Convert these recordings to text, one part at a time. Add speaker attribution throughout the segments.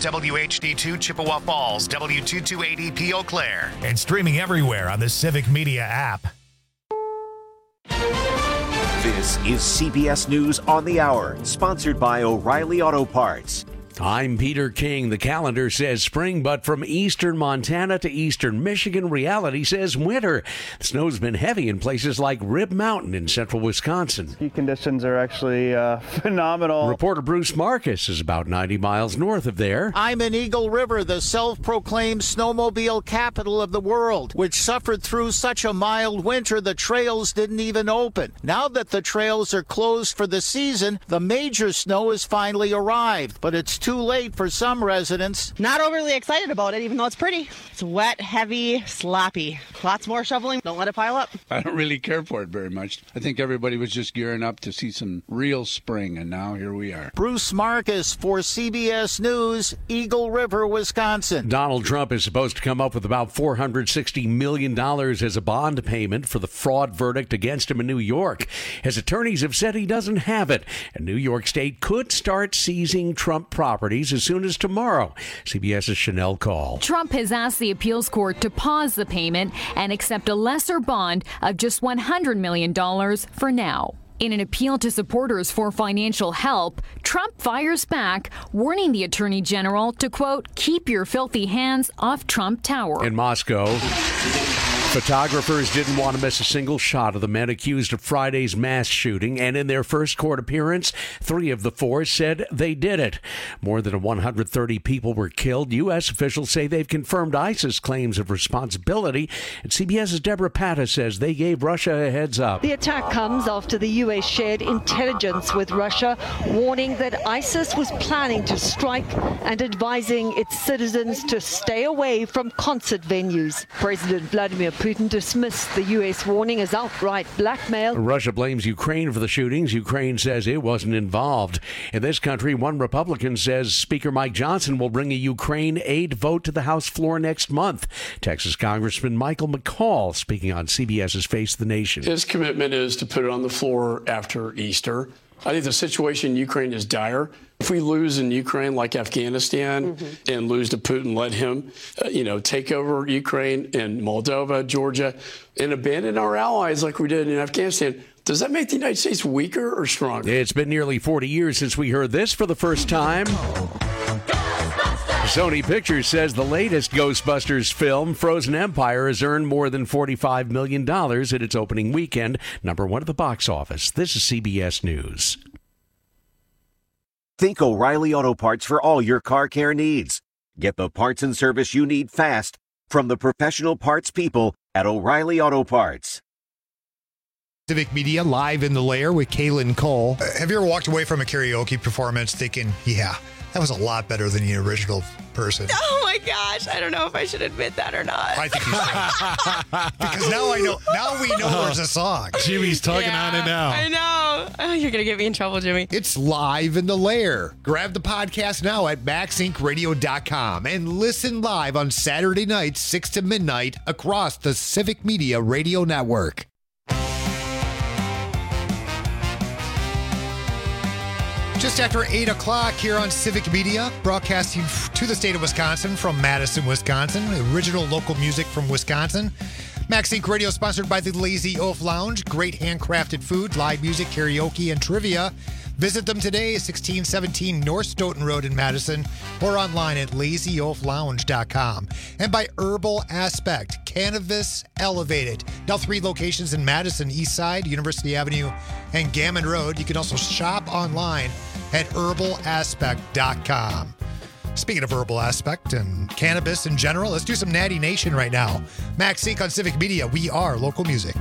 Speaker 1: WHD2 Chippewa Falls, W228EP Eau Claire.
Speaker 2: And streaming everywhere on the Civic Media app.
Speaker 3: This is CBS News on the Hour, sponsored by O'Reilly Auto Parts.
Speaker 4: I'm Peter King. The calendar says spring, but from eastern Montana to eastern Michigan, reality says winter. The snow's been heavy in places like Rib Mountain in central Wisconsin.
Speaker 5: Ski conditions are actually phenomenal.
Speaker 4: Reporter Bruce Marcus is about 90 miles north of there.
Speaker 6: I'm in Eagle River, the self-proclaimed snowmobile capital of the world, which suffered through such a mild winter the trails didn't even open. Now that the trails are closed for the season, the major snow has finally arrived, but it's too late for some residents.
Speaker 7: Not overly excited about it, even though it's pretty. It's wet, heavy, sloppy. Lots more shoveling. Don't let it pile up.
Speaker 8: I don't really care for it very much. I think everybody was just gearing up to see some real spring, and now here we are.
Speaker 6: Bruce Marcus for CBS News, Eagle River, Wisconsin.
Speaker 4: Donald Trump is supposed to come up with about $460 million as a bond payment for the fraud verdict against him in New York. His attorneys have said he doesn't have it, and New York State could start seizing Trump properties as soon as tomorrow. CBS's Chanel Call.
Speaker 9: Trump has asked the appeals court to pause the payment and accept a lesser bond of just $100 million for now. In an appeal to supporters for financial help, Trump fires back, warning the attorney general to, quote, keep your filthy hands off Trump Tower.
Speaker 4: In Moscow, photographers didn't want to miss a single shot of the men accused of Friday's mass shooting, and in their first court appearance, 3 of the 4 said they did it. More than 130 people were killed. U.S. officials say they've confirmed ISIS claims of responsibility, and CBS's Deborah Patta says they gave Russia a heads up.
Speaker 10: The attack comes after the U.S. shared intelligence with Russia, warning that ISIS was planning to strike and advising its citizens to stay away from concert venues. President Vladimir Putin dismissed the U.S. warning as outright blackmail.
Speaker 4: Russia blames Ukraine for the shootings. Ukraine says it wasn't involved. In this country, one Republican says Speaker Mike Johnson will bring a Ukraine aid vote to the House floor next month. Texas Congressman Michael McCall speaking on CBS's Face the Nation.
Speaker 11: His commitment is to put it on the floor after Easter. I think the situation in Ukraine is dire. If we lose in Ukraine like Afghanistan and lose to Putin, let him, take over Ukraine and Moldova, Georgia, and abandon our allies like we did in Afghanistan, does that make the United States weaker or stronger?
Speaker 4: It's been nearly 40 years since we heard this for the first time. Sony Pictures says the latest Ghostbusters film, Frozen Empire, has earned more than $45 million at its opening weekend, #1 at the box office. This is CBS News.
Speaker 3: Think O'Reilly Auto Parts for all your car care needs. Get the parts and service you need fast from the professional parts people at O'Reilly Auto Parts.
Speaker 2: Civic Media live in the lair with Kaylin Cole. Have you ever walked away from a karaoke performance thinking, yeah, that was a lot better than the original person?
Speaker 7: Oh my gosh, I don't know if I should admit that or not.
Speaker 2: I think you should. Because now we know there's a song.
Speaker 12: Jimmy's tugging on it now.
Speaker 7: I know. Oh, you're going to get me in trouble, Jimmy.
Speaker 2: It's live in the lair. Grab the podcast now at MaxIncRadio.com and listen live on Saturday nights, 6 to midnight, across the Civic Media Radio Network. Just after 8 o'clock here on Civic Media, broadcasting to the state of Wisconsin from Madison, Wisconsin. Original local music from Wisconsin. Max Inc. Radio sponsored by the Lazy Oaf Lounge. Great handcrafted food, live music, karaoke, and trivia. Visit them today, 1617 North Stoughton Road in Madison, or online at lazyoaflounge.com. And by Herbal Aspect, Cannabis Elevated. Now 3 locations in Madison, Eastside, University Avenue, and Gammon Road. You can also shop online at herbalaspect.com. Speaking of Herbal Aspect and cannabis in general, let's do some Natty Nation right now. Max Inc. on Civic Media. We are local music.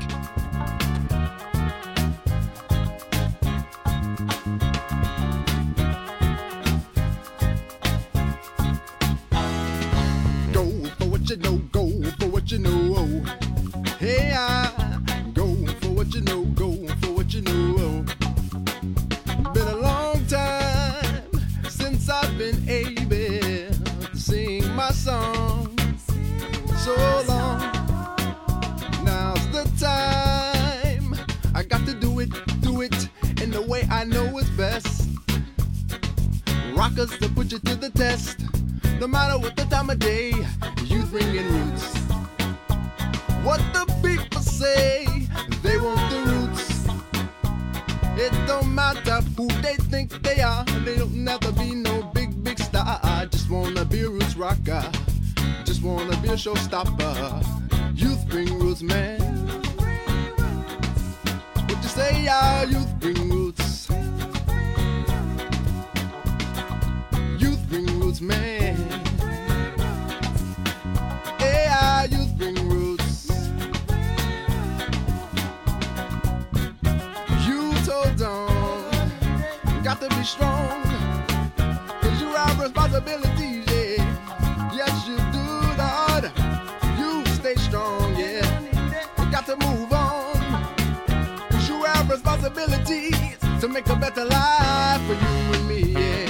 Speaker 13: Go for what you know. Hey, go for what you know. Go for what you know. Been a long time since I've been able to sing my song. So long. Now's the time. I got to do it in the way I know is best. Rockers to put you to the test. No matter what the time of day, youth bringing roots. What the people say, they want the roots. It don't matter who they think they are. They don't never be no big, big star. I just wanna be a roots rocker. Just wanna be a showstopper. Youth bring roots, man. What you say, yeah, youth bring roots. Youth bring roots, man. Yeah, youth bring roots. Youth hold on, got to be strong, 'cause you have responsibilities, yeah. Yes, you do, Lord. You stay strong, yeah. You got to move on, 'cause you have responsibilities to make a better life for you and me, yeah.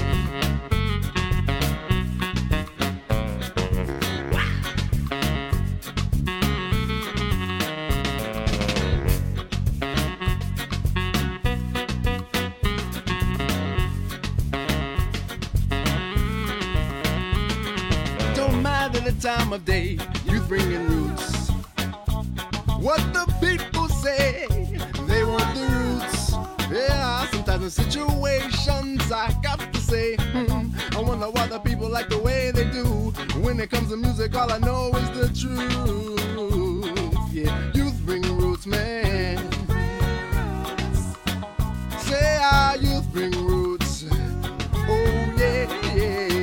Speaker 13: The time of day, youth bringing roots. What the people say, they want the roots. Yeah, sometimes in situations I got to say, I wonder why the people like the way they do. When it comes to music, all I know is the truth. Yeah, youth bring roots, man. Say our youth bring roots. Oh yeah, yeah, yeah.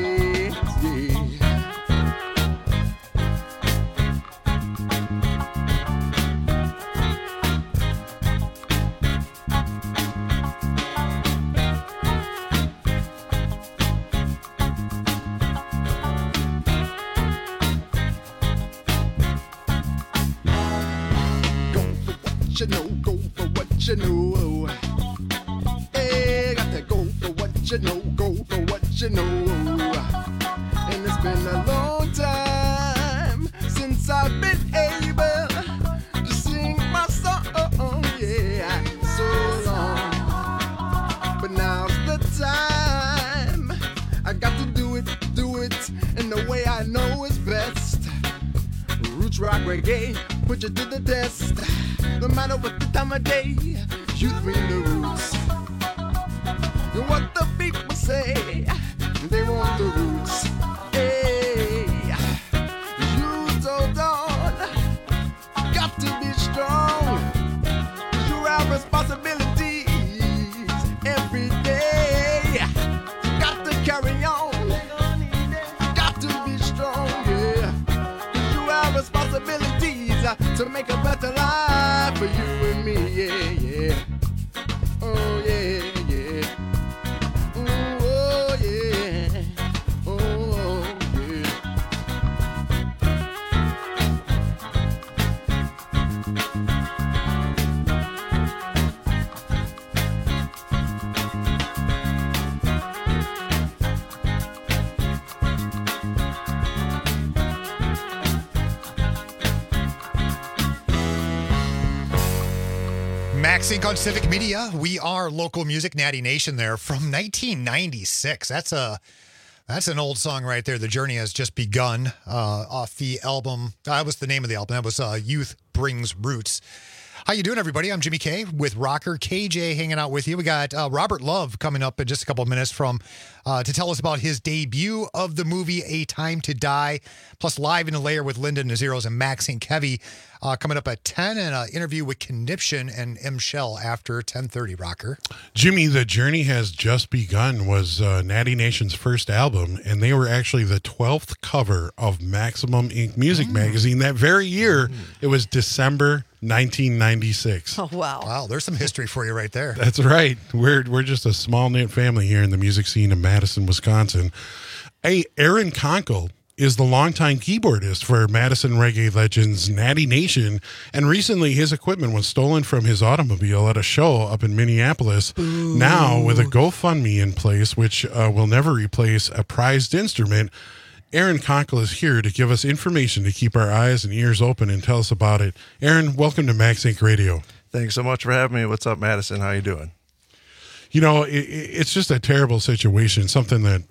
Speaker 13: You know, go for what you know. Hey, got to go for what you know, go for what you know. And it's been a long time since I've been able to sing my song, yeah, so long. But now's the time, I got to do it in the way I know is best. Roots rock reggae, put you to the test. No matter what the time of day, you bring the roots. And what the people say, they want the roots. Hey, you hold on, got to be strong. You have responsibilities every day. Got to carry on, got to be strong, yeah. You have responsibilities to make a better life for you and me, yeah, yeah. Oh, yeah, yeah. Oh, yeah. Oh, yeah.
Speaker 2: Max Inc. on Civic Media. We are local music, Natty Nation there from 1996. That's an old song right there. The Journey Has Just Begun off the album. That was the name of the album. That was Youth Brings Roots. How you doing, everybody? I'm Jimmy K with Rocker KJ hanging out with you. We got Robert Love coming up in just a couple of minutes to tell us about his debut of the movie A Time to Die, plus Live in the Layer with Linda Nazeros and Max Inc. Heavy coming up at 10, and an interview with Conniption and M. Shell after 10:30, Rocker.
Speaker 12: Jimmy, The Journey Has Just Begun was Natty Nation's first album, and they were actually the 12th cover of Maximum Inc. Music Magazine that very year. It was December 1996.
Speaker 10: Oh, wow.
Speaker 2: Wow, there's some history for you right there.
Speaker 12: That's right. We're just a small-knit family here in the music scene of Madison, Wisconsin. Hey, Aaron Conkle is the longtime keyboardist for Madison reggae legends Natty Nation, and recently his equipment was stolen from his automobile at a show up in Minneapolis. Ooh. Now, with a GoFundMe in place, which will never replace a prized instrument, Aaron Conkle is here to give us information to keep our eyes and ears open and tell us about it. Aaron, welcome to Max Inc. Radio.
Speaker 14: Thanks so much for having me. What's up, Madison? How you doing?
Speaker 12: You know, it's just a terrible situation, something that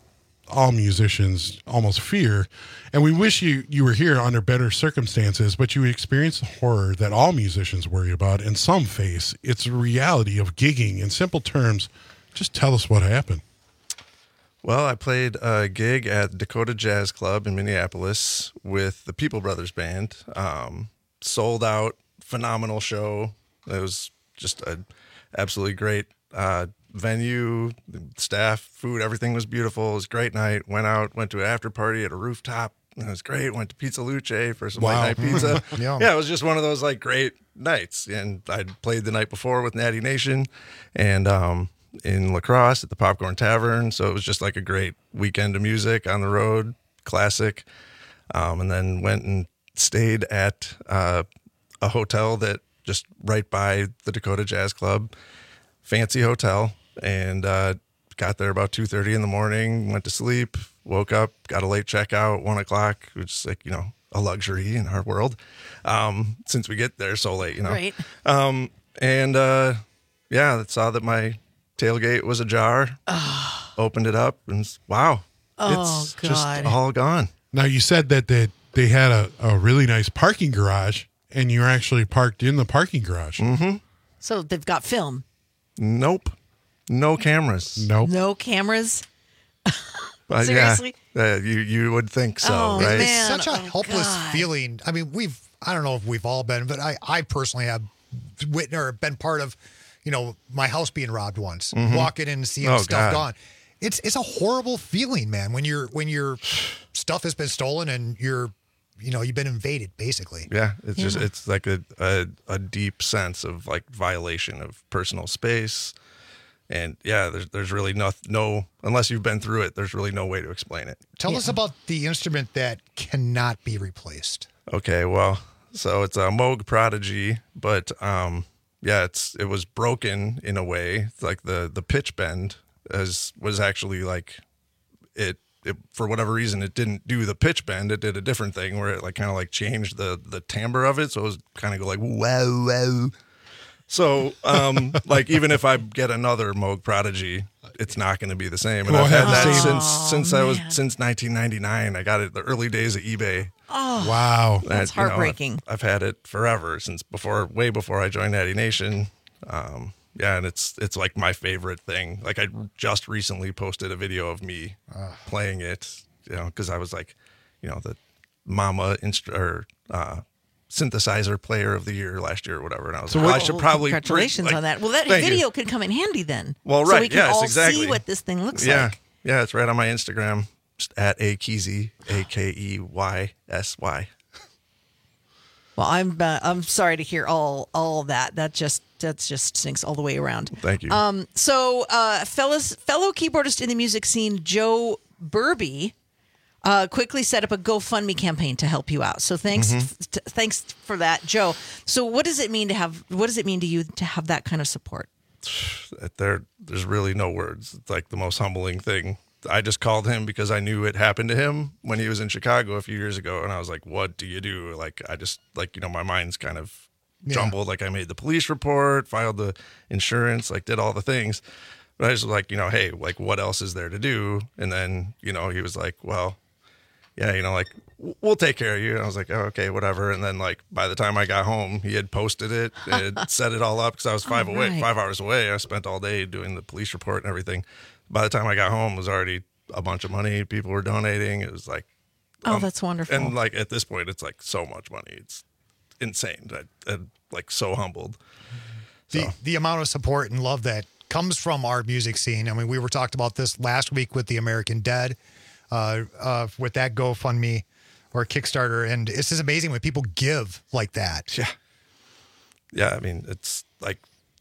Speaker 12: all musicians almost fear. And we wish you were here under better circumstances, but you experienced the horror that all musicians worry about and some face. It's the reality of gigging. In simple terms, just tell us what happened.
Speaker 14: Well, I played a gig at Dakota Jazz Club in Minneapolis with the People Brothers Band. Sold out, phenomenal show. It was just an absolutely great venue, staff, food, everything was beautiful. It was a great night. Went to an after party at a rooftop. And it was great. Went to Pizza Luce for some late night pizza. Yeah, it was just one of those like great nights. And I'd played the night before with Natty Nation and in La Crosse at the Popcorn Tavern. So it was just like a great weekend of music on the road, classic. And then went and stayed at a hotel that just right by the Dakota Jazz Club, fancy hotel, and got there about 2:30 in the morning, went to sleep, woke up, got a late checkout, 1 o'clock, which is like, a luxury in our world, since we get there so late,
Speaker 15: Right.
Speaker 14: Saw that my tailgate was ajar, opened it up, and wow, it's just all gone.
Speaker 12: Now, you said that they had a really nice parking garage, and you're actually parked in the parking garage.
Speaker 14: Mm-hmm.
Speaker 15: So they've got film.
Speaker 14: Nope. No cameras.
Speaker 12: Nope.
Speaker 15: No cameras.
Speaker 14: Seriously? Yeah, you would think so, right?
Speaker 2: It's such a helpless feeling. I mean, I don't know if we've all been, but I personally have witnessed or been part of, my house being robbed once, walking in and seeing stuff gone. It's a horrible feeling, man, when your stuff has been stolen and you've been invaded, basically.
Speaker 14: Yeah, it's like a deep sense of like violation of personal space. And yeah, there's really no, unless you've been through it, there's really no way to explain it.
Speaker 2: Tell us about the instrument that cannot be replaced.
Speaker 14: Okay, well, so it's a Moog Prodigy, but it was broken in a way. It's like the pitch bend was actually like it for whatever reason it didn't do the pitch bend. It did a different thing where it like kind of like changed the timbre of it, so it was kind of go like wow wow. So, like, even if I get another Moog Prodigy, it's not going to be the same. And I've had that since 1999. I got it the early days of eBay.
Speaker 15: Oh,
Speaker 12: wow,
Speaker 15: that's heartbreaking.
Speaker 14: I've had it forever, since way before I joined Natty Nation. And it's like my favorite thing. Like, I just recently posted a video of me playing it, because I was like, the Mama synthesizer player of the year last year or whatever, and I was I should probably
Speaker 15: congratulations on that. Well, that video could come in handy then.
Speaker 14: Well, right,
Speaker 15: so we can all
Speaker 14: exactly.
Speaker 15: see what this thing looks like.
Speaker 14: Yeah, it's right on my Instagram, just at Akeysy, AKEYSY.
Speaker 15: Well, I'm sorry to hear all that. That just stinks all the way around.
Speaker 14: Thank you.
Speaker 15: So fellow keyboardist in the music scene, Joe Burby, quickly set up a GoFundMe campaign to help you out. So thanks for that, Joe. So what does it mean to you to have that kind of support?
Speaker 14: There's really no words. It's like the most humbling thing. I just called him because I knew it happened to him when he was in Chicago a few years ago, and I was like, "What do you do?" Like, I just my mind's kind of jumbled. Like, I made the police report, filed the insurance, like did all the things. But I was like, hey, like, what else is there to do? And then, he was like, well, yeah, like, we'll take care of you. And I was like, oh, okay, whatever. And then, like, by the time I got home, he had posted it and had set it all up because I was 5 hours away. I spent all day doing the police report and everything. By the time I got home, it was already a bunch of money. People were donating. It was like,
Speaker 15: that's wonderful.
Speaker 14: And like at this point, it's like so much money. It's insane. I'm like so humbled.
Speaker 2: The amount of support and love that comes from our music scene. I mean, we talked about this last week with the American Dead, with that GoFundMe or Kickstarter, and it's just amazing when people give like that.
Speaker 14: Yeah. I mean, it's like,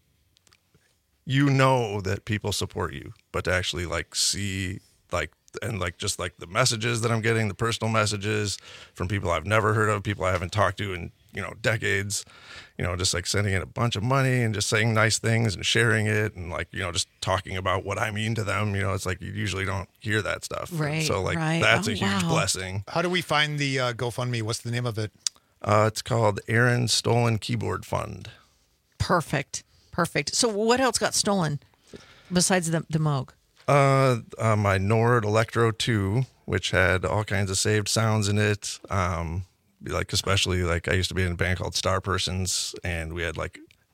Speaker 14: that people support you, but to actually like see like, and like just like the messages that I'm getting, the personal messages from people I've never heard of, people I haven't talked to in decades, just like sending in a bunch of money and just saying nice things and sharing it and like just talking about what I mean to them. It's like you usually don't hear that stuff,
Speaker 15: right?
Speaker 14: So like that's a huge blessing.
Speaker 2: How do we find the GoFundMe? What's the name of it?
Speaker 14: It's called Aaron's Stolen Keyboard Fund.
Speaker 15: Perfect. So what else got stolen besides the Moog?
Speaker 14: My Nord Electro 2, which had all kinds of saved sounds in it. Especially I used to be in a band called Star Persons, and we had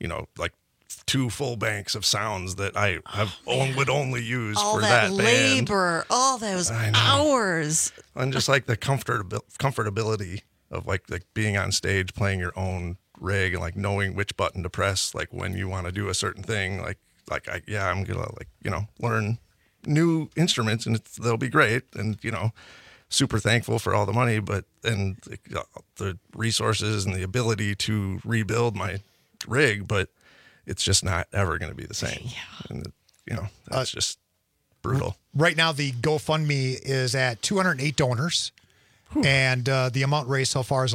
Speaker 14: 2 full banks of sounds that I would only use
Speaker 15: all
Speaker 14: for
Speaker 15: that
Speaker 14: that
Speaker 15: labor,
Speaker 14: band.
Speaker 15: all those hours,
Speaker 14: and just the comfortability of being on stage, playing your own rig, and knowing which button to press, when you want to do a certain thing. I'm gonna learn new instruments, and they'll be great, and super thankful for all the money, but the resources and the ability to rebuild my rig, but it's just not ever going to be the same. Yeah. And that's just brutal.
Speaker 2: Right now, the GoFundMe is at 208 donors, and the amount raised so far is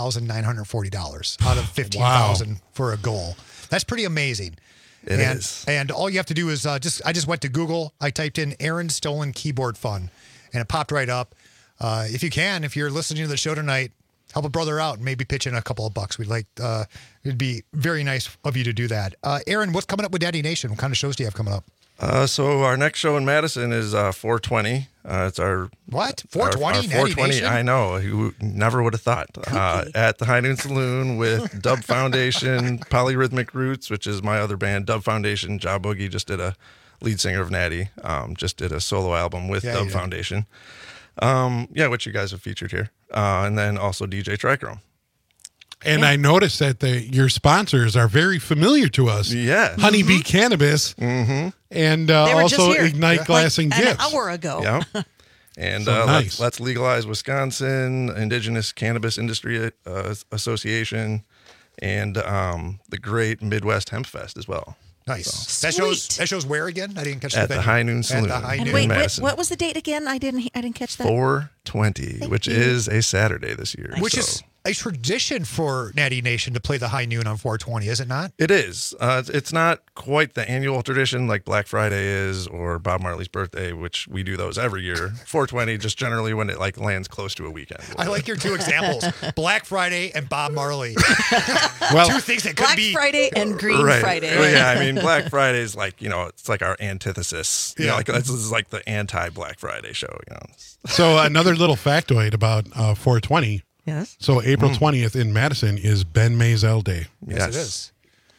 Speaker 2: $11,940 out of $15,000 for a goal. That's pretty amazing.
Speaker 14: It is.
Speaker 2: And all you have to do is I just went to Google. I typed in Aaron Stolen Keyboard Fund, and it popped right up. If you're listening to the show tonight, help a brother out and maybe pitch in a couple of bucks. It'd be very nice of you to do that. Aaron, what's coming up with Daddy Nation? What kind of shows do you have coming up?
Speaker 14: So our next show in Madison is 420. It's our
Speaker 2: 420.
Speaker 14: Our 420. I know. Who never would have thought. At the High Noon Saloon with Dub Foundation, Polyrhythmic Roots, which is my other band. Dub Foundation. Ja Boogie just did a lead singer of Natty. Just did a solo album with Dub Foundation. Which you guys have featured here. And then also DJ Trichrome.
Speaker 12: And I noticed that your sponsors are very familiar to us.
Speaker 14: Yeah.
Speaker 12: Honeybee Cannabis.
Speaker 14: Mm-hmm.
Speaker 12: And also Ignite Glass and Gifts.
Speaker 15: An hour ago.
Speaker 14: Yeah. And
Speaker 12: nice.
Speaker 14: Let's Legalize Wisconsin, Indigenous Cannabis Industry Association, and the Great Midwest Hemp Fest as well.
Speaker 2: Nice.
Speaker 14: So.
Speaker 2: That shows where again? I didn't catch
Speaker 14: at the High Noon Saloon.
Speaker 2: At the High Noon.
Speaker 15: And wait, what was the date again? I didn't catch that.
Speaker 14: 420, which is a Saturday this year.
Speaker 2: Which is a tradition for Natty Nation to play the High Noon on 420, is it not?
Speaker 14: It is. It's not quite the annual tradition like Black Friday is or Bob Marley's birthday, which we do those every year. 420, just generally when it lands close to a weekend.
Speaker 2: I like your two examples, Black Friday and Bob Marley.
Speaker 12: Well,
Speaker 2: two things that could
Speaker 15: Black
Speaker 2: be
Speaker 15: Friday and Green Friday.
Speaker 14: Well, yeah, I mean, Black Friday is it's like our antithesis. This is like the anti-Black Friday show.
Speaker 12: So another little factoid about 420.
Speaker 15: Yes.
Speaker 12: So April 20th in Madison is Ben Maisel Day.
Speaker 2: Yes, it is.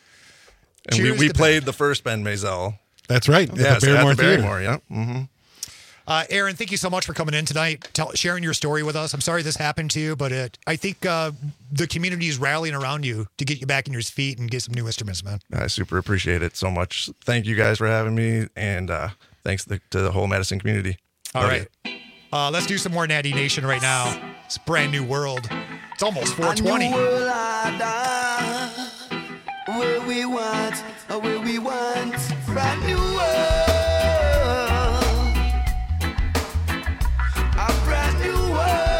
Speaker 14: And we played the first Ben Maisel.
Speaker 12: That's right.
Speaker 14: Yes,
Speaker 12: the Barrymore Theater.
Speaker 14: Yeah. Mm-hmm.
Speaker 2: Aaron, thank you so much for coming in tonight, sharing your story with us. I'm sorry this happened to you, but I think the community is rallying around you to get you back in your feet and get some new instruments, man.
Speaker 14: I super appreciate it so much. Thank you guys for having me, and thanks to the whole Madison community.
Speaker 2: All right. Let's do some more Natty Nation right now. It's Brand New World. It's almost 420.
Speaker 13: Where we want, brand new world. A brand new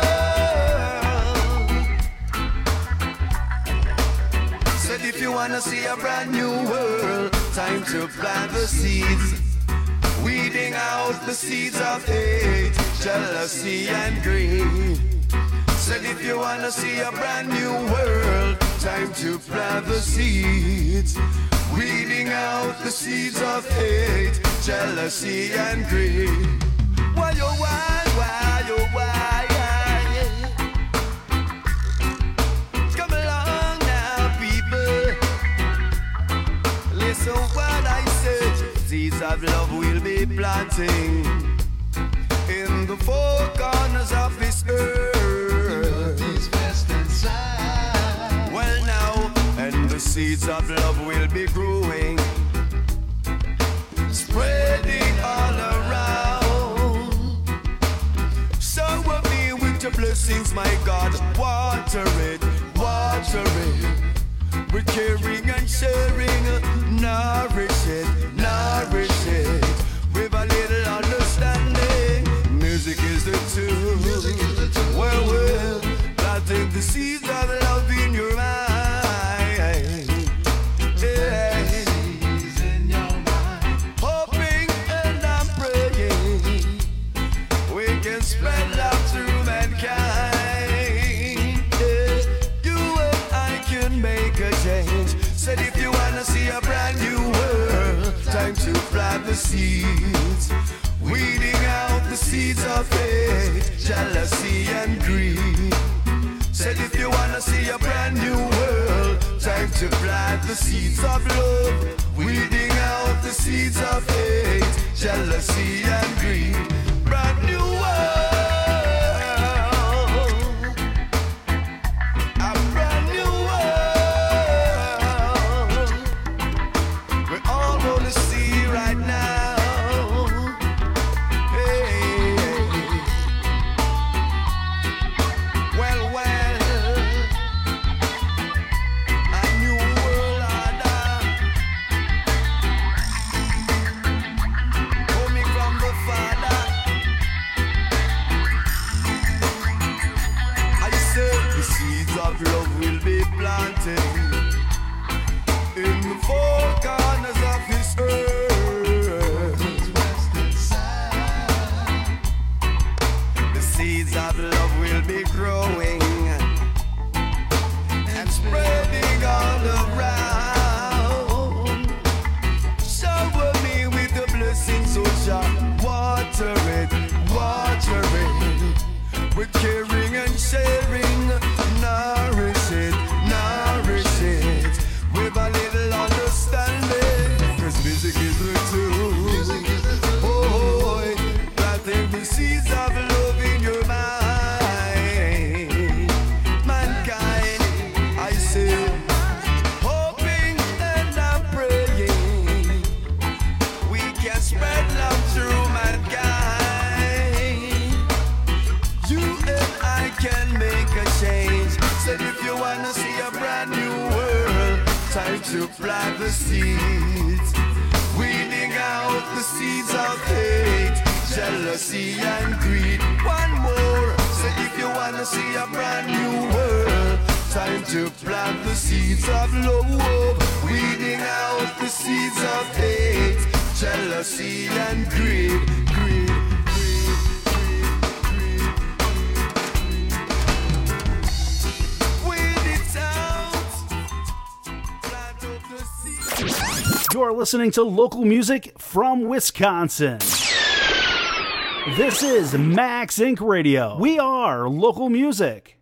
Speaker 13: world. Said if you wanna see a brand new world, time to plant the seeds. Weeding out the seeds of hate, jealousy and greed. Said if you wanna see a brand new world, time to plant the seeds. Weeding out the seeds of hate, jealousy and greed. Why oh why? Come along now, people. Listen what I said. Seeds of love we'll be planting in the four corners of this earth. Well now, and the seeds of love will be growing, spreading all around. So will be with your blessings, my God. Water it, with caring and sharing. Nourish it, with a little understanding. Music is the tool. Well, planting the seeds of love in your mind. Yeah. Hoping and I'm praying we can spread love through mankind. Yeah. You and I can make a change. Said if you wanna see a brand new world, time to plant the seeds.
Speaker 16: see a brand new world, time to plant the seeds of love, weeding out the seeds of hate, jealousy and greed. Brand new world, a brand new world, we're all gonna see right now. Hey, well, a new world order coming from the Father. I said the seeds of love will be planted in the four corners of this earth. The seeds of love will be growing and spreading all around. Shower me with the blessings, so shall water it, with caring and sharing. Nourish it, with a little understanding. 'Cause music is the tool. Oh, planting the seeds of love in your mind. Mankind, I say, hoping and I'm praying we can spread love through mankind. You and I can make a change. Said if you wanna see a brand new world, time to plant the seeds, weeding out the seeds of hate, jealousy and greed. One more. Said if you wanna see a brand new world, time to plant the seeds of love, weeding out the seeds of hate, jealousy and greed. Weed it out, plant up the seeds.
Speaker 17: You're listening to local music from Wisconsin. This is Max Inc. Radio. We are local music.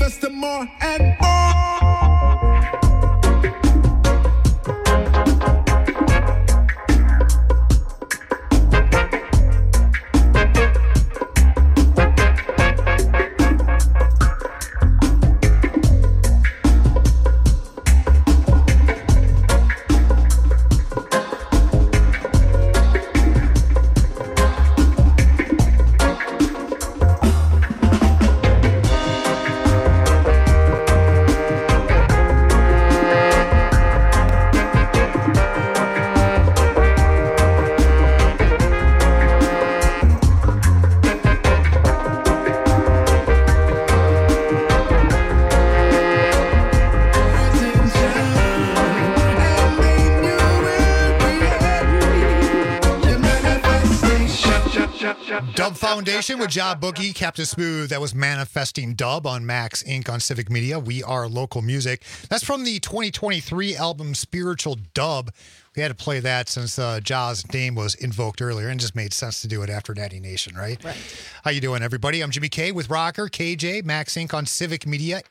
Speaker 16: manifesting more and more.
Speaker 2: Dub Foundation with Job Boogie, Captain Smooth. That was Manifesting Dub on Max Inc. on Civic Media. We are local music. That's from the 2023 album Spiritual Dub. We had to play that since Ja's name was invoked earlier, and it just made sense to do it after Natty Nation, right? Right. How you doing, everybody? I'm Jimmy K with Rocker, KJ, Max Inc. on Civic Media,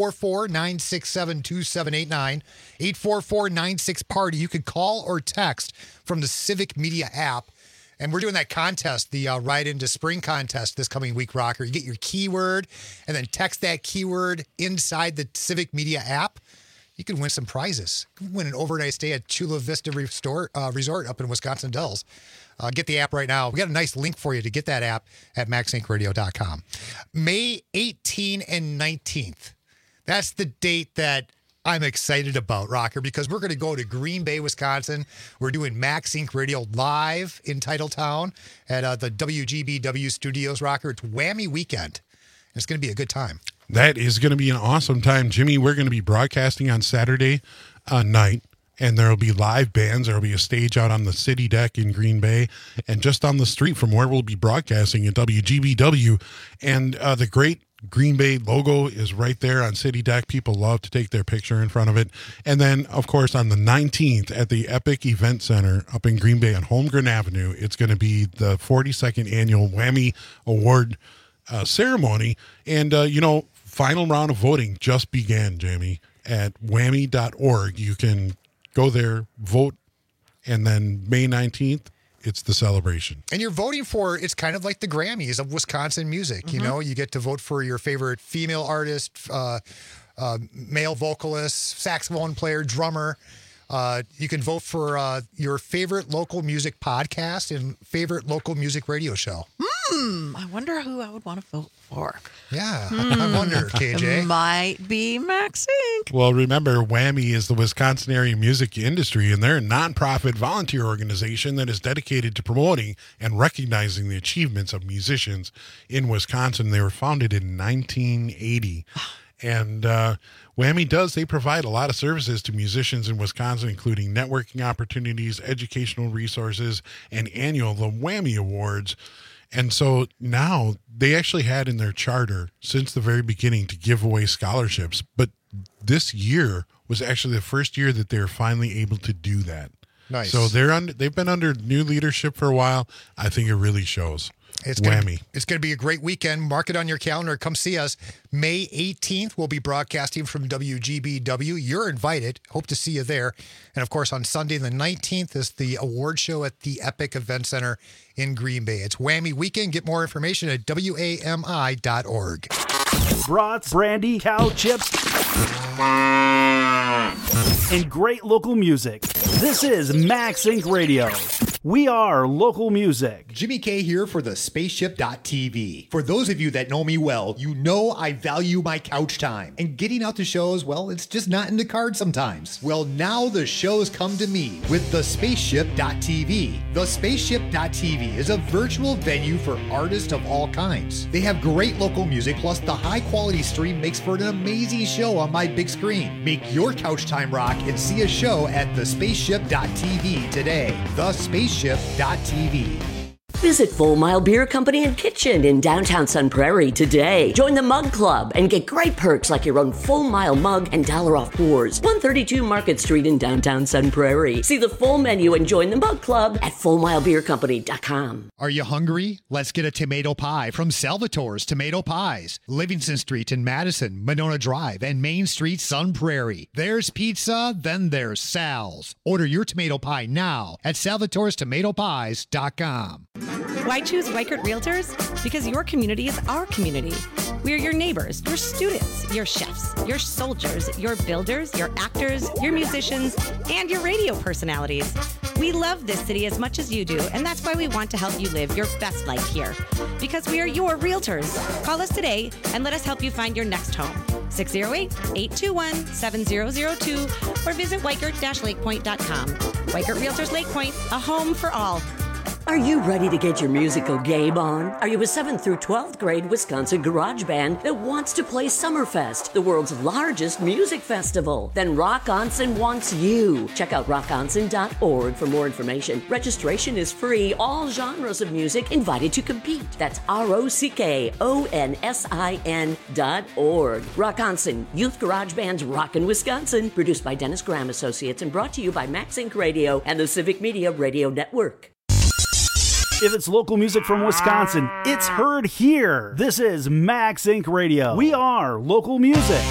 Speaker 2: 844-967-2789, 844-96-PARTY. You could call or text from the Civic Media app. And we're doing that contest, the Ride into Spring contest this coming week, Rocker. You get your keyword and then text that keyword inside the Civic Media app. You can win some prizes. You can win an overnight stay at Chula Vista Resort up in Wisconsin Dells. Get the app right now. We got a nice link for you to get that app at maxincradio.com. May 18 and 19th. That's the date that I'm excited about, Rocker, because we're going to go to Green Bay, Wisconsin. We're doing Max Inc. Radio live in Titletown at the WGBW studios, Rocker. It's Whammy Weekend. It's going to be a good time.
Speaker 12: That is going to be an awesome time, Jimmy. We're going to be broadcasting on Saturday night, and there will be live bands. There will be a stage out on the city deck in Green Bay, and just on the street from where we'll be broadcasting at WGBW. And the great Green Bay logo is right there on City Deck. People love to take their picture in front of it. And then, of course, on the 19th at the Epic Event Center up in Green Bay on Holmgren Avenue, it's going to be the 42nd annual Whammy Award ceremony. And, final round of voting just began, Jamie, at whammy.org. You can go there, vote, and then May 19th, it's the celebration.
Speaker 2: And you're voting for, it's kind of like the Grammys of Wisconsin music. Mm-hmm. You know, you get to vote for your favorite female artist, male vocalist, saxophone player, drummer. You can vote for your favorite local music podcast and favorite local music radio show.
Speaker 15: I wonder who I would want to vote for.
Speaker 2: Yeah, I wonder, KJ.
Speaker 15: Might be Max Inc.
Speaker 12: Well, remember, Whammy is the Wisconsin area music industry, and they're a nonprofit volunteer organization that is dedicated to promoting and recognizing the achievements of musicians in Wisconsin. They were founded in 1980. And Whammy they provide a lot of services to musicians in Wisconsin, including networking opportunities, educational resources, and annual the Whammy Awards. And so now they actually had in their charter since the very beginning to give away scholarships. But this year was actually the first year that they're finally able to do that. Nice. So they've been under new leadership for a while. I think it really shows.
Speaker 2: It's going to be a great weekend. Mark it on your calendar. Come see us. May 18th, we'll be broadcasting from WGBW. You're invited. Hope to see you there. And, of course, on Sunday the 19th is the award show at the Epic Event Center in Green Bay. It's Whammy Weekend. Get more information at WAMI.org.
Speaker 17: Brats, brandy, cow chips, and great local music. This is Max Inc. Radio. We are local music.
Speaker 2: Jimmy K here for the Spaceship.tv. For those of you that know me well, you know I value my couch time. And getting out to shows, well, it's just not in the cards sometimes. Well, now the shows come to me with the Spaceship.tv. The Spaceship.tv is a virtual venue for artists of all kinds. They have great local music, plus the high-quality stream makes for an amazing show on my big screen. Make your couch time rock and see a show at the Spaceship.tv today. The Spaceship.tv.
Speaker 18: Visit Full Mile Beer Company and Kitchen in downtown Sun Prairie today. Join the Mug Club and get great perks like your own Full Mile mug and $1 off pours. 132 Market Street in downtown Sun Prairie. See the full menu and join the Mug Club at FullMileBeerCompany.com.
Speaker 2: Are you hungry? Let's get a tomato pie from Salvatore's Tomato Pies. Livingston Street in Madison, Monona Drive, and Main Street, Sun Prairie. There's pizza, then there's Sal's. Order your tomato pie now at Salvatore'sTomatoPies.com.
Speaker 19: Why choose Weichert Realtors? Because your community is our community. We're your neighbors, your students, your chefs, your soldiers, your builders, your actors, your musicians, and your radio personalities. We love this city as much as you do, and that's why we want to help you live your best life here. Because we are your realtors. Call us today and let us help you find your next home. 608-821-7002 or visit Weichert-LakePoint.com. Weichert Realtors Lake Point, a home for all.
Speaker 18: Are you ready to get your musical game on? Are you a 7th through 12th grade Wisconsin garage band that wants to play Summerfest, the world's largest music festival? Then Rock Onsen wants you. Check out rockonsen.org for more information. Registration is free. All genres of music invited to compete. That's ROCKONSIN.org. Rock Onsen, Youth Garage Band's Rockin' Wisconsin. Produced by Dennis Graham Associates and brought to you by Max Inc. Radio and the Civic Media Radio Network.
Speaker 17: If it's local music from Wisconsin, it's heard here. This is Max Inc. Radio. We are local music.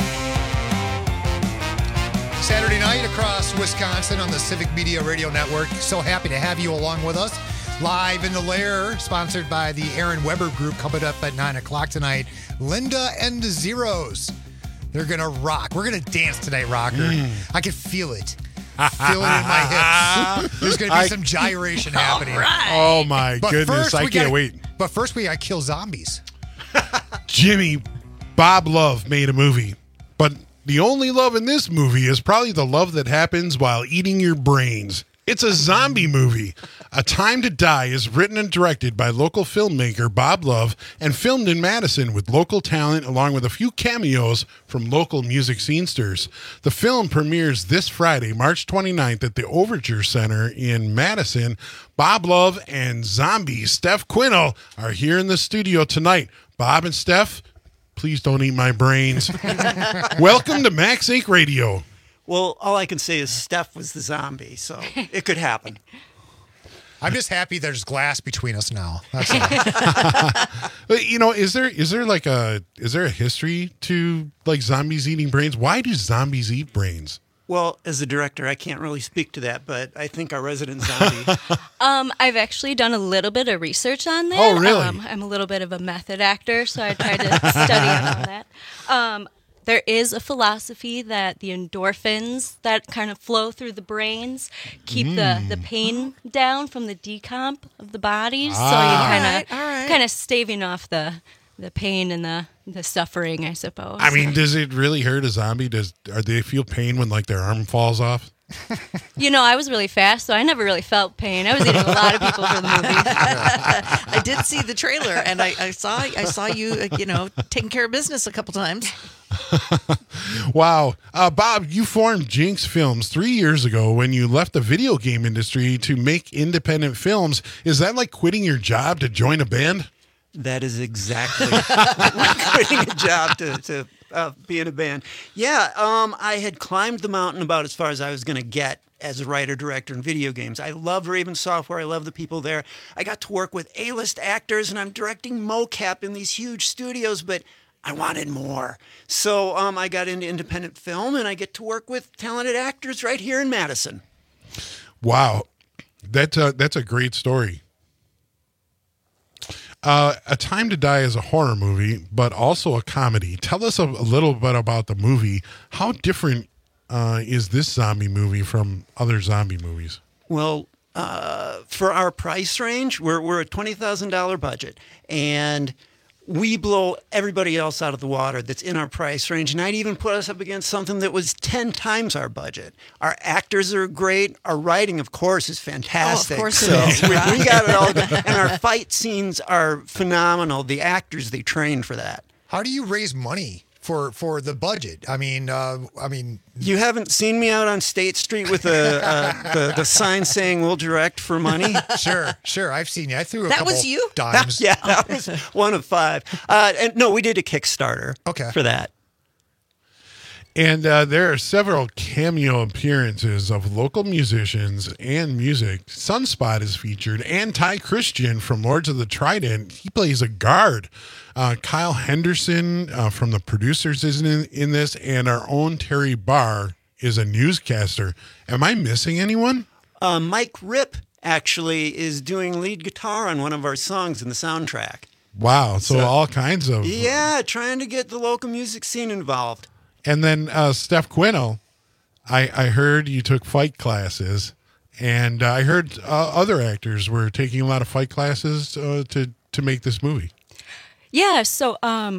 Speaker 2: Saturday night across Wisconsin on the Civic Media Radio Network. So happy to have you along with us. Live in the Lair, sponsored by the Aaron Weber Group, coming up at 9 o'clock tonight. Linda and the Zeros. They're going to rock. We're going to dance tonight, Rocker. I can feel it. Feel it in my hips. There's going to be some gyration happening.
Speaker 12: Right. Oh, my goodness. I can't wait.
Speaker 2: But first, we got to kill zombies.
Speaker 12: Jimmy, Bob Love made a movie. But the only love in this movie is probably the love that happens while eating your brains. It's a zombie movie. A Time to Die is written and directed by local filmmaker Bob Love and filmed in Madison with local talent along with a few cameos from local music scenesters. The film premieres this Friday, March 29th at the Overture Center in Madison. Bob Love and zombie Steph Quinnell are here in the studio tonight. Bob and Steph, please don't eat my brains. Welcome to Max Inc. Radio.
Speaker 20: Well, all I can say is Steph was the zombie, so it could happen.
Speaker 2: I'm just happy there's glass between us now. That's all.
Speaker 12: But, you know, is there a history to like zombies eating brains? Why do zombies eat brains?
Speaker 20: Well, as a director, I can't really speak to that, but I think our resident zombie.
Speaker 21: I've actually done a little bit of research on that.
Speaker 12: Oh, really?
Speaker 21: I'm a little bit of a method actor, so I tried to study on all that. There is a philosophy that the endorphins that kind of flow through the brains keep the pain down from the decomp of the body. So you kind of staving off the pain and the suffering, I suppose.
Speaker 12: I mean, does it really hurt a zombie? Or they feel pain when like their arm falls off?
Speaker 21: You know, I was really fast, so I never really felt pain. I was eating a lot of people for the movie.
Speaker 15: I did see the trailer, and I saw you, taking care of business a couple times.
Speaker 12: Wow. Bob, you formed Jinx Films 3 years ago when you left the video game industry to make independent films. Is that like quitting your job to join a band?
Speaker 20: That is exactly like quitting a job to be in a band. Yeah, I had climbed the mountain about as far as I was going to get as a writer, director in video games. I love Raven Software. I love the people there. I got to work with A-list actors, and I'm directing mocap in these huge studios, but I wanted more. So I got into independent film, and I get to work with talented actors right here in Madison.
Speaker 12: Wow. That's a great story. A Time to Die is a horror movie, but also a comedy. Tell us a little bit about the movie. How different is this zombie movie from other zombie movies?
Speaker 20: Well, for our price range, we're a $20,000 budget, and we blow everybody else out of the water that's in our price range. And I'd even put us up against something that was 10 times our budget. Our actors are great. Our writing, of course, is fantastic.
Speaker 15: Oh, of course it is.
Speaker 20: We got it all. And our fight scenes are phenomenal. The actors, they trained for that.
Speaker 2: How do you raise money for the budget. I mean,
Speaker 20: you haven't seen me out on State Street with the sign saying "We'll direct for money."
Speaker 2: Sure. I've seen you. I threw a
Speaker 15: That
Speaker 2: couple
Speaker 15: was you?
Speaker 2: dimes.
Speaker 20: Yeah, that was one of 5. And no, we did a Kickstarter. For that.
Speaker 12: And there are several cameo appearances of local musicians and music. Sunspot is featured, and Ty Christian from Lords of the Trident. He plays a guard. Kyle Henderson from the producers is in this, and our own Terry Barr is a newscaster. Am I missing anyone?
Speaker 20: Mike Ripp actually is doing lead guitar on one of our songs in the soundtrack.
Speaker 12: Wow, so all kinds of...
Speaker 20: Yeah, trying to get the local music scene involved.
Speaker 12: And then Steph Quinnell, I heard you took fight classes, and I heard other actors were taking a lot of fight classes to make this movie.
Speaker 21: Yeah, so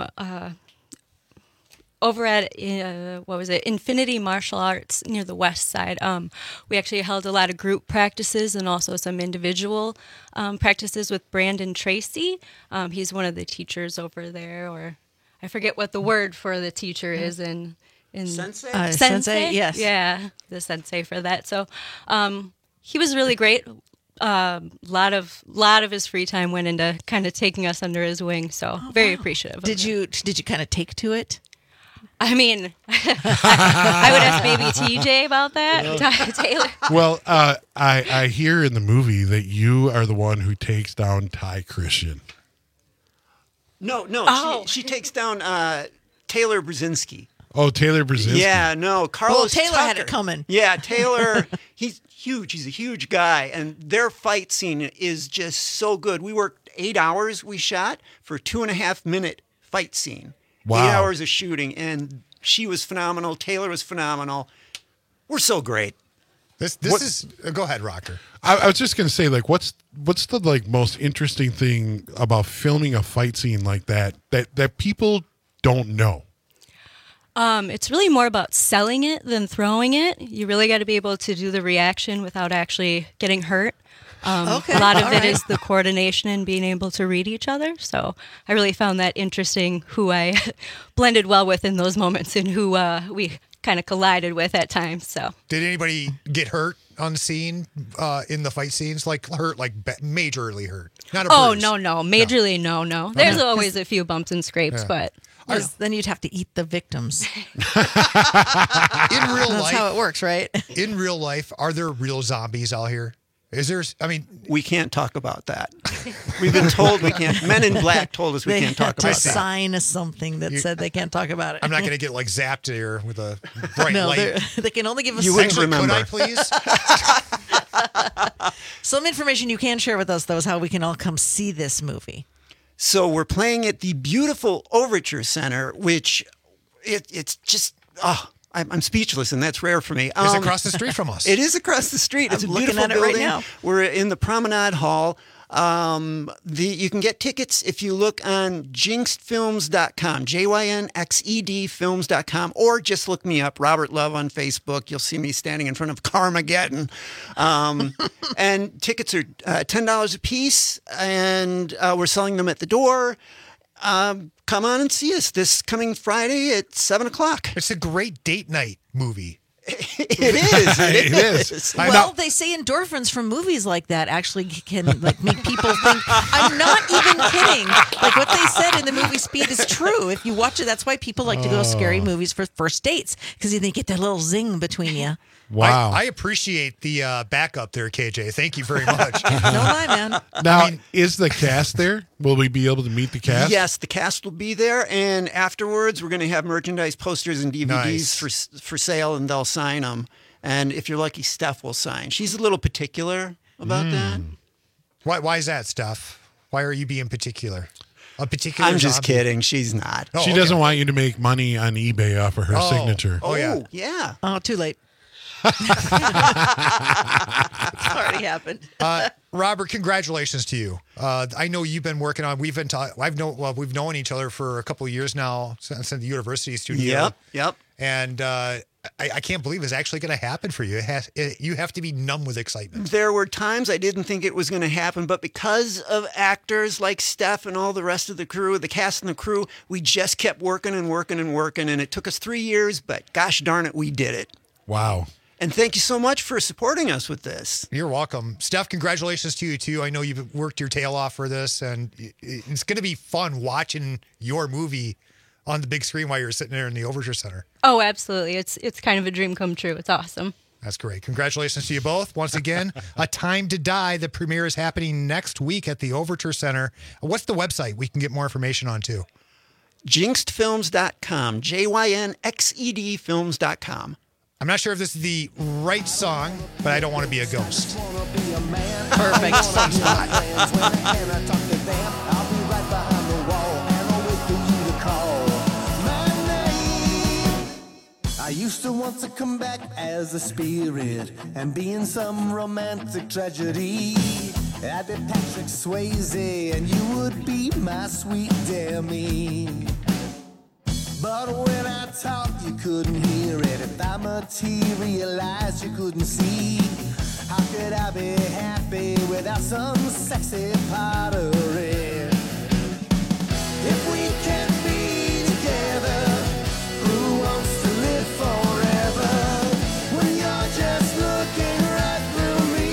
Speaker 21: over at Infinity Martial Arts near the West Side, we actually held a lot of group practices and also some individual practices with Brandon Tracy. He's one of the teachers over there, or I forget what the word for the teacher is in
Speaker 15: Sensei?
Speaker 21: Sensei,
Speaker 15: yes.
Speaker 21: Yeah, the sensei for that. So he was really great. Lot of his free time went into kind of taking us under his wing. So very appreciative.
Speaker 15: Did you kind of take to it?
Speaker 21: I mean, I would ask maybe TJ about that. Taylor.
Speaker 12: Well, I hear in the movie that you are the one who takes down Ty Christian.
Speaker 20: No, she takes down Taylor Brzezinski.
Speaker 12: Oh, Taylor Brzezinski.
Speaker 20: Yeah, no, Carlos
Speaker 15: Taylor
Speaker 20: Tucker.
Speaker 15: had it coming.
Speaker 20: Yeah, Taylor, he's huge. He's a huge guy, and their fight scene is just so good. We worked 8 hours. We shot for 2.5-minute fight scene.
Speaker 12: Wow.
Speaker 20: 8 hours of shooting, and she was phenomenal. Taylor was phenomenal. We're so great.
Speaker 2: This is. Go ahead, Rocker.
Speaker 12: I was just gonna say, like, what's the most interesting thing about filming a fight scene like that people don't know?
Speaker 21: It's really more about selling it than throwing it. You really got to be able to do the reaction without actually getting hurt. A lot of it is the coordination and being able to read each other. So I really found that interesting, who I blended well with in those moments and who we kind of collided with at times. So
Speaker 2: did anybody get hurt on scene in the fight scenes? Like hurt, like majorly hurt? Not a bruise.
Speaker 21: No. Majorly, no. There's always a few bumps and scrapes, but...
Speaker 15: Then you'd have to eat the victims.
Speaker 2: In real life,
Speaker 15: that's how it works, right?
Speaker 2: In real life, are there real zombies out here? Is there? I mean,
Speaker 20: we can't talk about that. We've been told we can't. Men in Black told us we can't talk about that.
Speaker 15: They had to sign something that said they can't talk about it.
Speaker 2: I'm not going to get like zapped here with a bright
Speaker 15: no,
Speaker 2: light.
Speaker 15: They can only give us.
Speaker 20: You wouldn't remember.
Speaker 2: Could I please?
Speaker 15: Some information you can share with us, though, is how we can all come see this movie.
Speaker 20: So we're playing at the beautiful Overture Center, which it's just I'm speechless, and that's rare for me.
Speaker 2: It's across the street from us.
Speaker 20: It is across the street. It's
Speaker 15: I'm
Speaker 20: a
Speaker 15: looking
Speaker 20: beautiful
Speaker 15: at it right
Speaker 20: building.
Speaker 15: now.
Speaker 20: We're in the Promenade Hall. You can get tickets if you look on jinxedfilms.com, JYNXED films.com, or just look me up, Robert Love on Facebook. You'll see me standing in front of Carmageddon. And tickets are $10 a piece, and we're selling them at the door. Come on and see us this coming Friday at 7:00.
Speaker 2: It's a great date night movie.
Speaker 20: It is.
Speaker 15: Well, they say endorphins from movies like that actually can like make people think. I'm not even kidding. Like what they said in the movie Speed is true. If you watch it, that's why people like to go to scary movies for first dates, because you get that little zing between you.
Speaker 12: Wow.
Speaker 2: I appreciate the backup there, KJ. Thank you very much.
Speaker 15: No lie, man.
Speaker 12: Now, is the cast there? Will we be able to meet the cast?
Speaker 20: Yes, the cast will be there, and afterwards we're going to have merchandise, posters, and DVDs for sale, and they'll sign them. And if you're lucky, Steph will sign. She's a little particular about that.
Speaker 2: Why is that, Steph? Why are you being particular? A particular
Speaker 20: I'm just
Speaker 2: zombie?
Speaker 20: kidding. She's not.
Speaker 12: She doesn't want you to make money on eBay off of her signature.
Speaker 20: Oh, yeah.
Speaker 15: Oh, too late. It's already happened.
Speaker 2: Robert, congratulations to you. I know you've been working on. We've known each other for a couple of years now since the university studio.
Speaker 20: Yep.
Speaker 2: And I can't believe is actually going to happen for you. You have to be numb with excitement.
Speaker 20: There were times I didn't think it was going to happen, but because of actors like Steph and all the rest of the crew, the cast and the crew, we just kept working and working and working, and it took us 3 years, but gosh darn it, we did it.
Speaker 2: Wow.
Speaker 20: And thank you so much for supporting us with this.
Speaker 2: You're welcome. Steph, congratulations to you, too. I know you've worked your tail off for this, and it's going to be fun watching your movie on the big screen while you're sitting there in the Overture Center.
Speaker 21: Oh, absolutely. It's kind of a dream come true. It's awesome.
Speaker 2: That's great. Congratulations to you both. Once again, A Time to Die. The premiere is happening next week at the Overture Center. What's the website we can get more information on, too?
Speaker 20: Jinxedfilms.com. JYNXEDfilms.com.
Speaker 2: I'm not sure if this is the right song, but I don't want to be a ghost.
Speaker 15: Perfect.
Speaker 13: I used to want to come back as a spirit and be in some romantic tragedy. I'd be Patrick Swayze and you would be my sweet Demi. But when I talked, you couldn't hear it. If I materialized, you couldn't see. How could I be happy without some sexy pottery? If we can't be together, who wants to live forever when you're just looking right through me?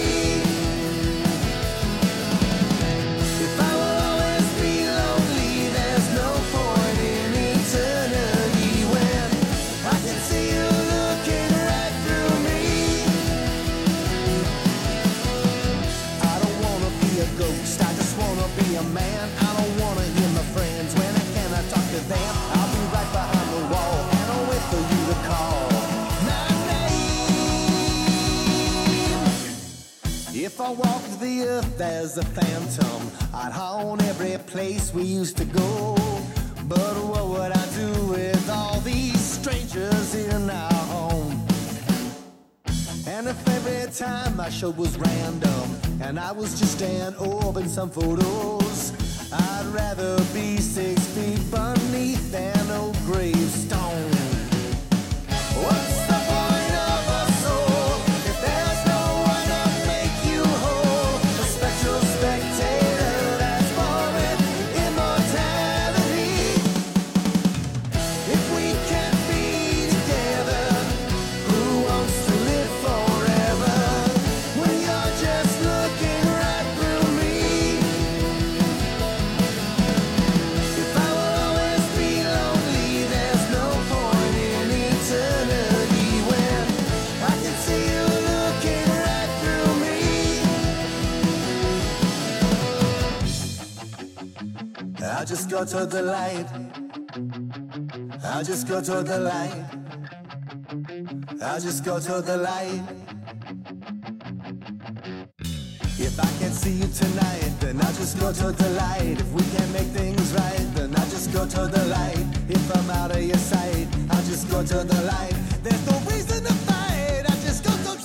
Speaker 13: If I will always be lonely, there's no point in eternity when I can see you looking right through me. I don't wanna be a ghost, I just wanna be a man. I don't wanna hear my friends when I cannot talk to them. I'll be right behind the wall and I'll wait for you to call my name. If I walked the earth as a phantom, I'd haunt every place we used to go. But what would I do with all these strangers in our home? And if every time my show was random and I was just an orb in some photos, I'd rather be 6 feet beneath an old gravestone. What's the point of a soul if there's no one to make you whole? A spectral spectator that's foreign immortality. If we can't be together, who wants to live forever when you're just looking right through me? If I will always be lonely, there's no point in eternity when I can see you looking right through me. I'll just go to the light. I'll just go to the light. I'll just go to the light. If I can't see you tonight, then I'll just go to the light. If we can't make things right, then I'll just go to the light. If I'm out of your sight, I'll just go to the light. There's no reason to fight, I'll just go to the light.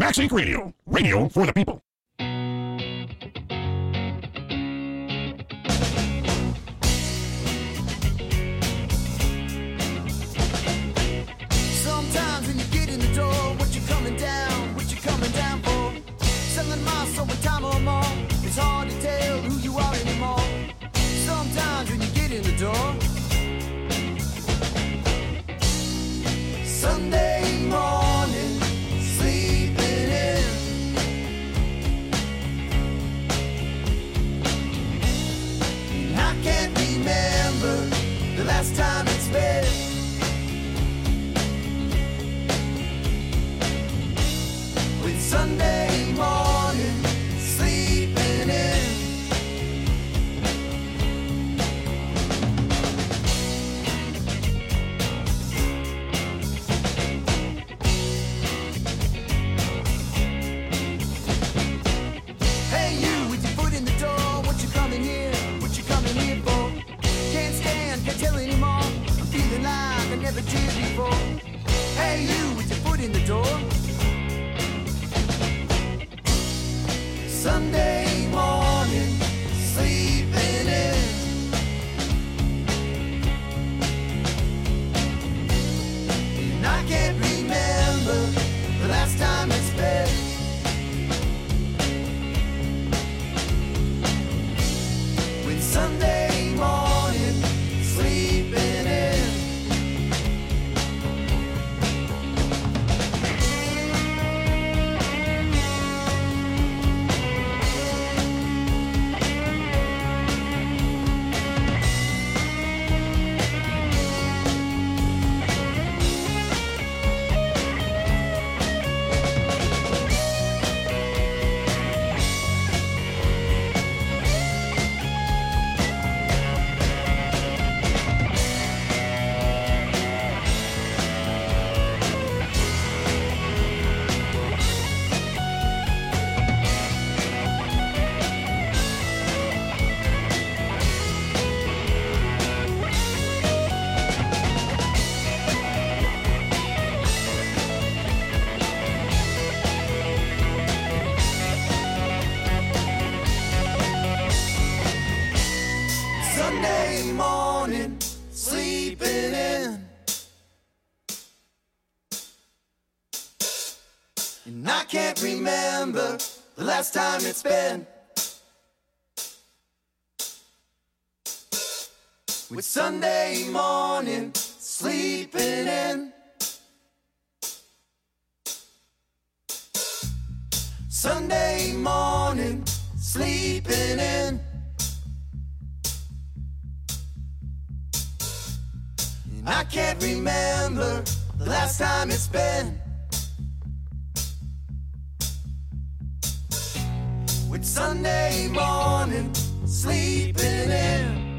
Speaker 1: Max Inc. Radio. Radio for the people.
Speaker 16: Sometimes when you get in the door, what you coming down for? Selling my soul with time or more. It's hard to tell who you are anymore. Sometimes when you get in the door. Sunday morning, sleeping in. And I can't remember the last time it's been. With Sunday morning, sleeping in. Hey you, with your foot in the door, what you coming here for? Can't stand, can't tell anymore. I'm feeling like I never did before. Hey you, with your foot in the door. Sunday morning, sleeping in. And I can't remember the last time it's been. With Sunday morning, sleeping in. Sunday morning, sleeping in. And I can't remember the last time it's been. With Sunday morning, sleeping in. Sunday morning, sleeping in. And I can't remember the last time it's been. With Sunday morning, sleeping in.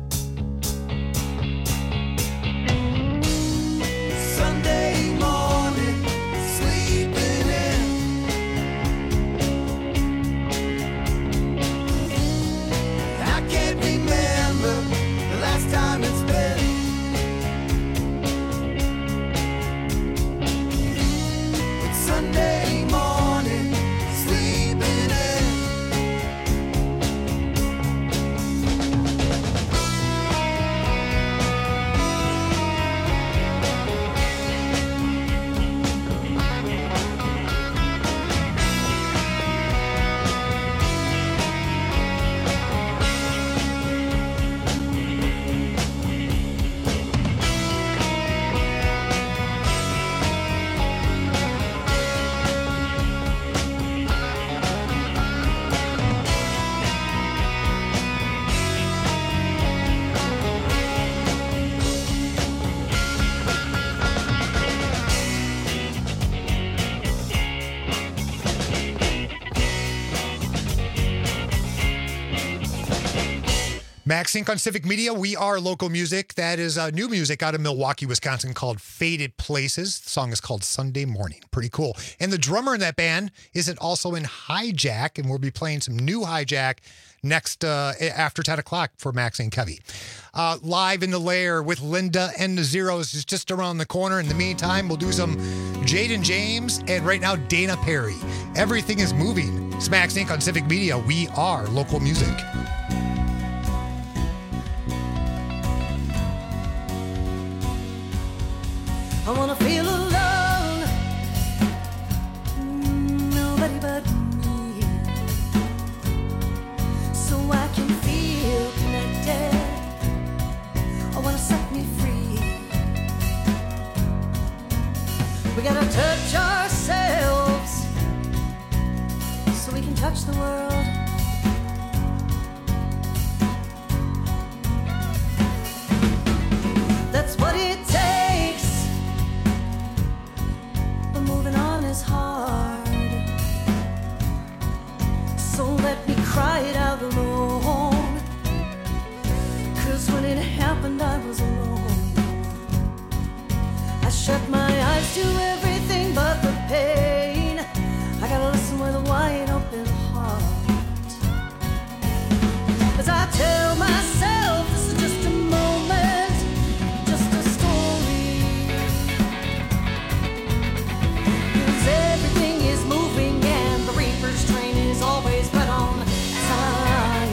Speaker 16: Sunday morning, sleeping in. I can't remember the last time it's been. With Sunday morning, sleeping in.
Speaker 2: Max Inc. on Civic Media. We are local music. That is new music out of Milwaukee, Wisconsin called Faded Places. The song is called Sunday Morning. Pretty cool. And the drummer in that band is also in Hijack, and we'll be playing some new Hijack next after 10 o'clock for Max and Kevy. Live in the Lair with Linda and the Zeros is just around the corner. In the meantime, we'll do some Jaden James, and right now Dana Perry. Everything is moving. It's Max Inc. on Civic Media. We are local music.
Speaker 5: I wanna feel alone, nobody but me, so I can feel connected. I wanna set me free. We gotta touch ourselves so we can touch the world. That's what it takes. But moving on is hard. So let me cry it out alone. 'Cause when it happened, I was alone. I shut my eyes to everything but the pain. I gotta listen with a wide open heart. As I tell myself this is just a moment, just a story. 'Cause everything is moving and the reaper's train is always right on time.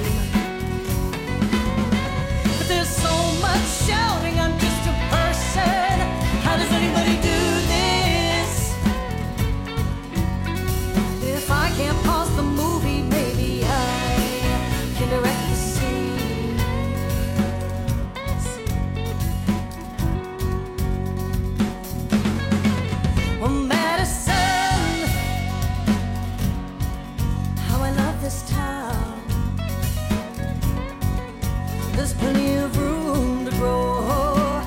Speaker 5: But there's so much shouting, I'm just a person. How does anybody do this? If I can't pause the movie, maybe I can direct the scene. Well, Madison, how I love this town. There's plenty of room to grow,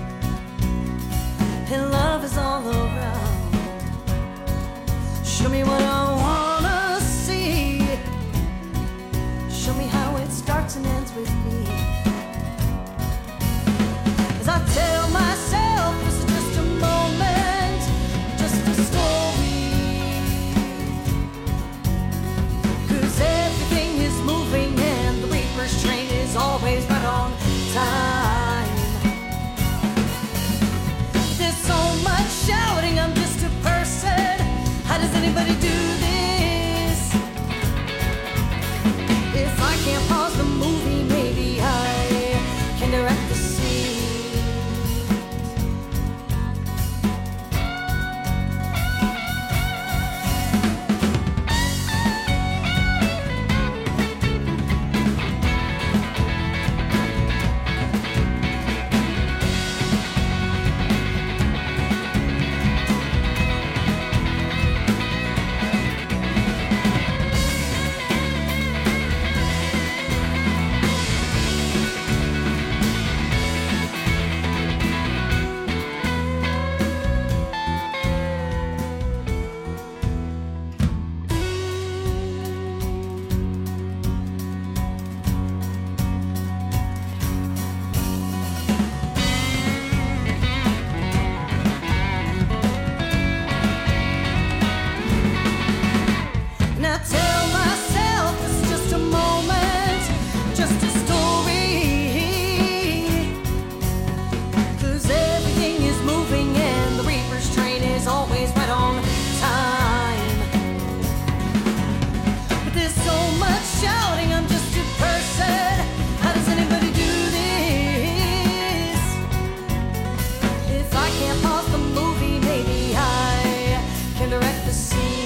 Speaker 5: and love is all around. Show me what I wanna see. Show me how it starts and ends with me. As I tell myself this is just a moment, just a story. 'Cause everything is moving and the reaper's train is always right on time. There's so much shouting, I'm just a person. How does anybody do this? If I can't pause the movie, maybe I can direct the scene. Now tell myself this is just a moment, just a story. 'Cause everything is moving and the reaper's train is always right on time. But there's so much shouting, I'm just a person. How does anybody do this? If I can't pause the movie, maybe I can direct the scene.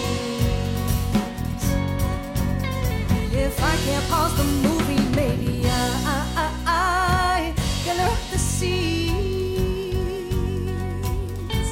Speaker 5: If I can't pause the movie, maybe I can direct the scenes.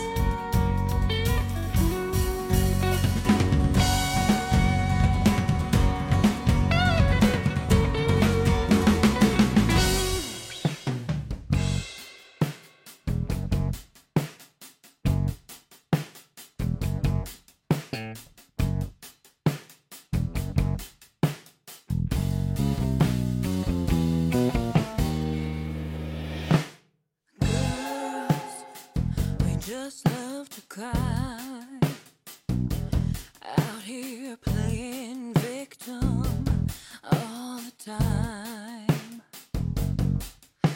Speaker 22: Just love to cry out here playing victim all the time.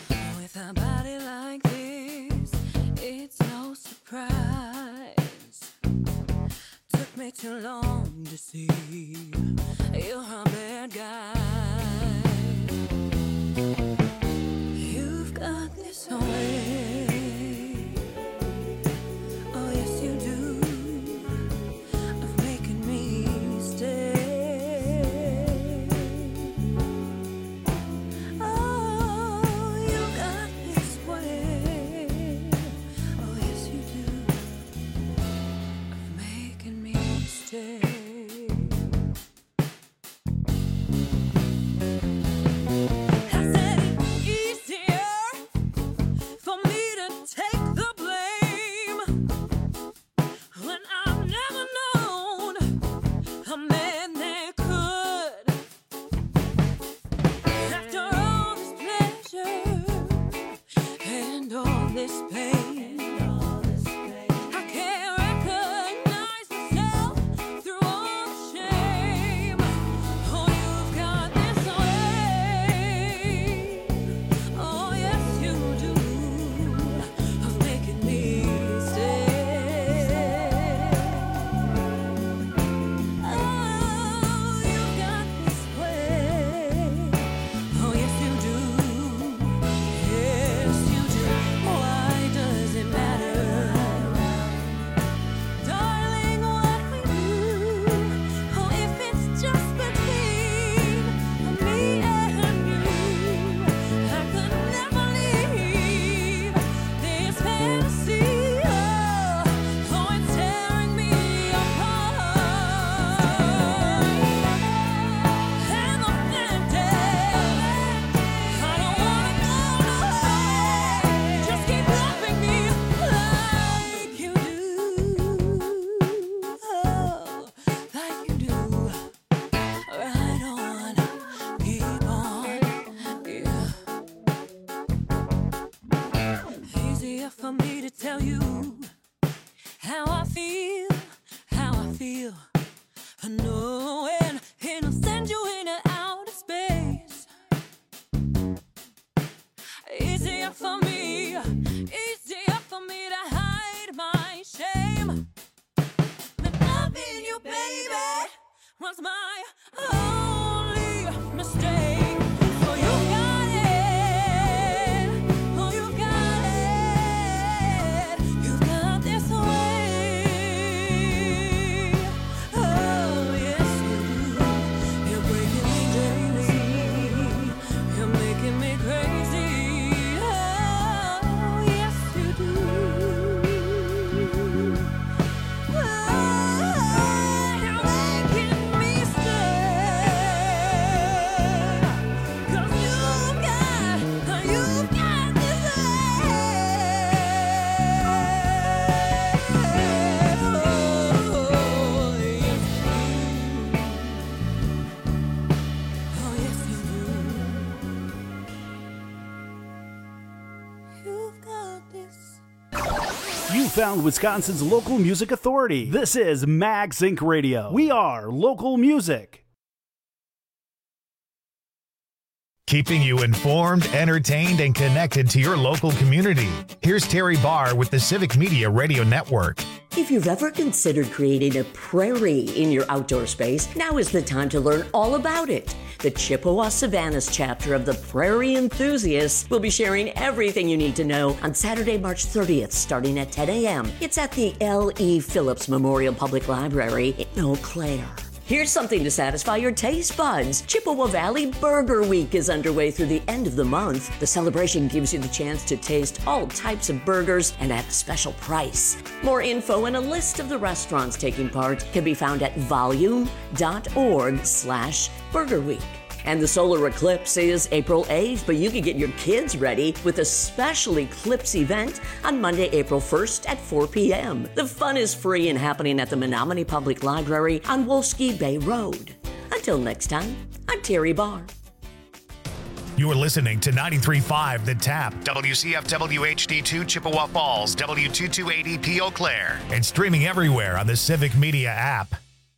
Speaker 22: With a body like this, it's no surprise left me too long to see you're a bad guy. You've got this way, oh yes you do, of making me stay. Oh, you got this way, oh yes you do, of making me stay. For me to tell you how I feel, knowing it'll send you into outer space. Easier for me to hide my shame. Than loving you, baby, was my only mistake. So you got it, oh you got it, you've got this way. Oh yes you do, you're breaking me daily, you're making me crazy. Oh yes you do. Oh, you're making me stay. 'Cause you've got this Oh yes you do. You've got this.
Speaker 17: You found Wisconsin's local music authority. This is Mag Sync Radio. We are local music.
Speaker 6: Keeping you informed, entertained, and connected to your local community. Here's Terry Barr with the Civic Media Radio Network.
Speaker 18: If you've ever considered creating a prairie in your outdoor space, now is the time to learn all about it. The Chippewa Savannas chapter of the Prairie Enthusiasts will be sharing everything you need to know on Saturday, March 30th, starting at 10 a.m. It's at the L.E. Phillips Memorial Public Library in Eau Claire. Here's something to satisfy your taste buds. Chippewa Valley Burger Week is underway through the end of the month. The celebration gives you the chance to taste all types of burgers and at a special price. More info and a list of the restaurants taking part can be found at volume.org/Burger Week. And the solar eclipse is April 8th, but you can get your kids ready with a special eclipse event on Monday, April 1st at 4 p.m. The fun is free and happening at the Menominee Public Library on Wolski Bay Road. Until next time, I'm Terry Barr.
Speaker 6: You're listening to 93.5 The Tap, WCFW HD2 Chippewa Falls, W2280P Eau Claire, and streaming everywhere on the Civic Media app.